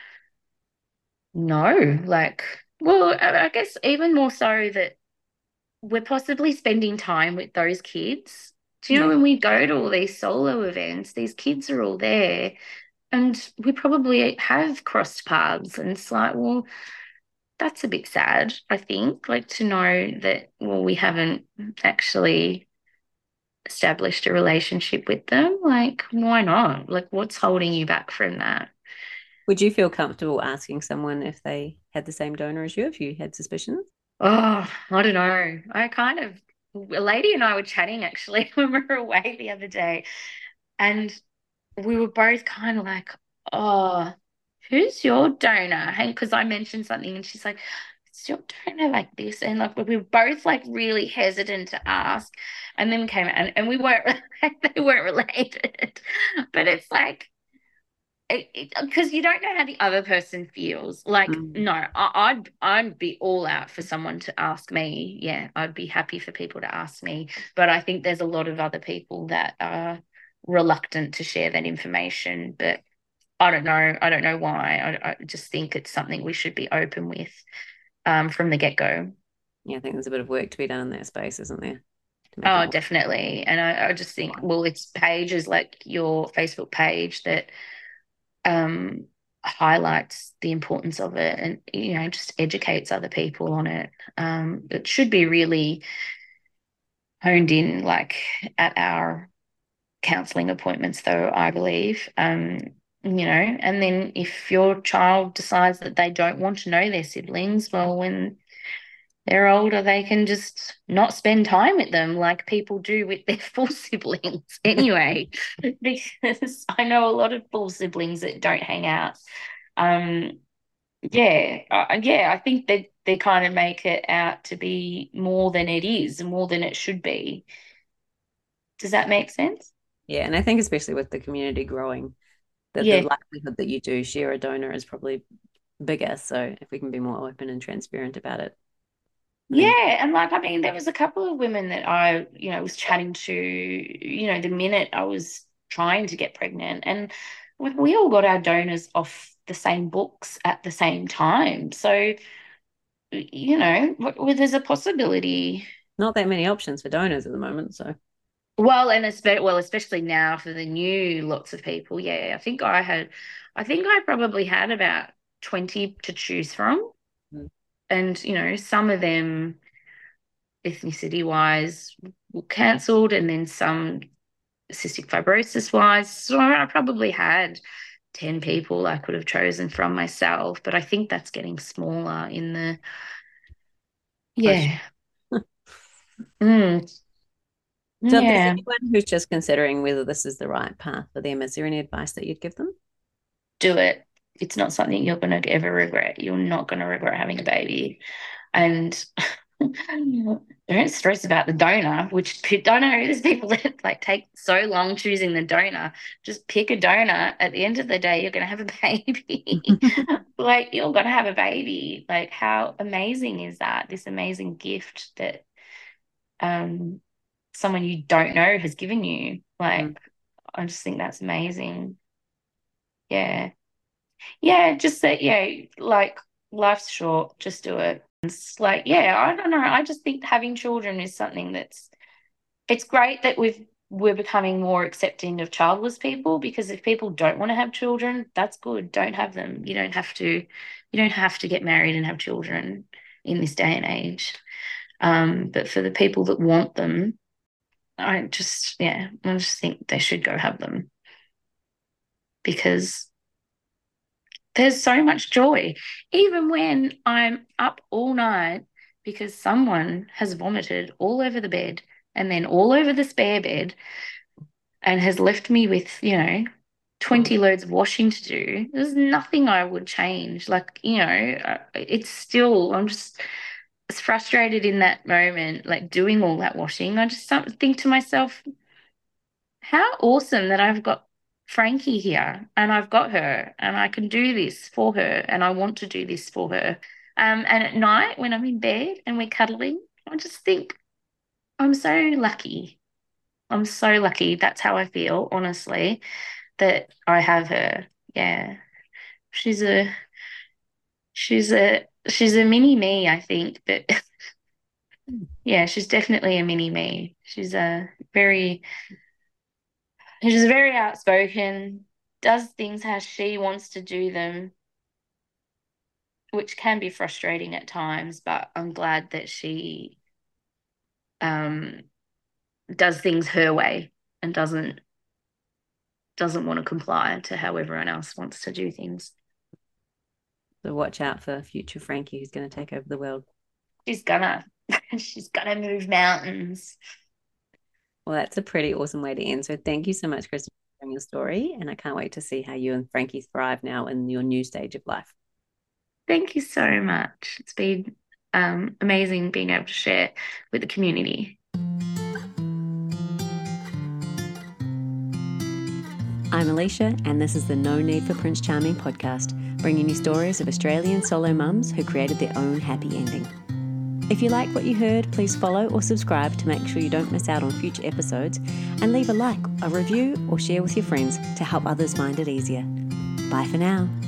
know, like, well, I I guess even more so that we're possibly spending time with those kids. Do you know Yeah. when we go to all these solo events, these kids are all there and we probably have crossed paths. And it's like, well, that's a bit sad, I think, like to know that, well, we haven't actually established a relationship with them. Like, why not? Like, what's holding you back from that? Would you feel comfortable asking someone if they had the same donor as you if you had suspicions? Oh, I don't know. I kind of, a lady and I were chatting actually when we were away the other day, and we were both kind of like, oh, who's your donor? Hey, because I mentioned something and she's like, is your donor like this? And like we were both like really hesitant to ask. And then came and, and we weren't they weren't related. But it's like because you don't know how the other person feels. Like, Mm. no, I, I'd I'd be all out for someone to ask me. Yeah, I'd be happy for people to ask me. But I think there's a lot of other people that are reluctant to share that information. But I don't know. I don't know why. I, I just think it's something we should be open with um, from the get-go. Yeah, I think there's a bit of work to be done in that space, isn't there? To make it Oh, more definitely. And I, I just think, fun. well, it's pages like your Facebook page that um, highlights the importance of it and, you know, just educates other people on it. Um, it should be really honed in, like at our counselling appointments, though, I believe. Um, you know, and then if your child decides that they don't want to know their siblings, well, when they're older, they can just not spend time with them like people do with their full siblings anyway, because I know a lot of full siblings that don't hang out. Um, yeah, uh, yeah, I think that they kind of make it out to be more than it is, more than it should be. Does that make sense? Yeah, and I think especially with the community growing, that the Yeah. likelihood that you do share a donor is probably bigger. So if we can be more open and transparent about it, I think. Yeah, and like I mean, there was a couple of women that I, you know, was chatting to, you know, the minute I was trying to get pregnant, and we, we all got our donors off the same books at the same time. So, you know, w- there's a possibility. Not that many options for donors at the moment. So Well, and especially well, especially now for the new lots of people. Yeah, I think I had, I think I probably had about twenty to choose from, mm. and you know, some of them ethnicity wise were cancelled, and then some cystic fibrosis wise. So I probably had ten people I could have chosen from myself, but I think that's getting smaller in the, Push. yeah. Mm, So if there's yeah. anyone who's just considering whether this is the right path for them, is there any advice that you'd give them? Do it. It's not something you're going to ever regret. You're not going to regret having a baby. And don't stress about the donor, which I know there's people that like take so long choosing the donor. Just pick a donor. At the end of the day, you're going to have a baby. Like, you're going to have a baby. Like, how amazing is that? This amazing gift that um someone you don't know has given you. Mm. Like, I just think that's amazing. Yeah. Yeah, just that, yeah, like life's short, just do it. It's like, yeah, I don't know. I just think having children is something that's it's great that we've we're becoming more accepting of childless people, because if people don't want to have children, that's good. Don't have them. You don't have to you don't have to get married and have children in this day and age. Um, but for the people that want them, I just yeah, I just think they should go have them, because there's so much joy. Even when I'm up all night because someone has vomited all over the bed and then all over the spare bed and has left me with, you know, twenty loads of washing to do, there's nothing I would change. Like, you know, uh, it's still, I'm just as frustrated in that moment, like doing all that washing. I just think to myself, how awesome that I've got Frankie here and I've got her and I can do this for her and I want to do this for her. Um, and at night when I'm in bed and we're cuddling, I just think I'm so lucky. I'm so lucky. That's how I feel, honestly, that I have her. Yeah. She's a she's a she's a mini me, I think, but yeah, she's definitely a mini me. She's a very She's very outspoken, does things how she wants to do them, which can be frustrating at times, but I'm glad that she um, does things her way and doesn't doesn't want to comply to how everyone else wants to do things. So watch out for future Frankie who's going to take over the world. She's gonna. She's gonna move mountains. Well, that's a pretty awesome way to end. So thank you so much, Kristen, for sharing your story. And I can't wait to see how you and Frankie thrive now in your new stage of life. Thank you so much. It's been um, amazing being able to share with the community. I'm Alicia, and this is the No Need for Prince Charming podcast, bringing you stories of Australian solo mums who created their own happy ending. If you like what you heard, please follow or subscribe to make sure you don't miss out on future episodes, and leave a like, a review, or share with your friends to help others find it easier. Bye for now.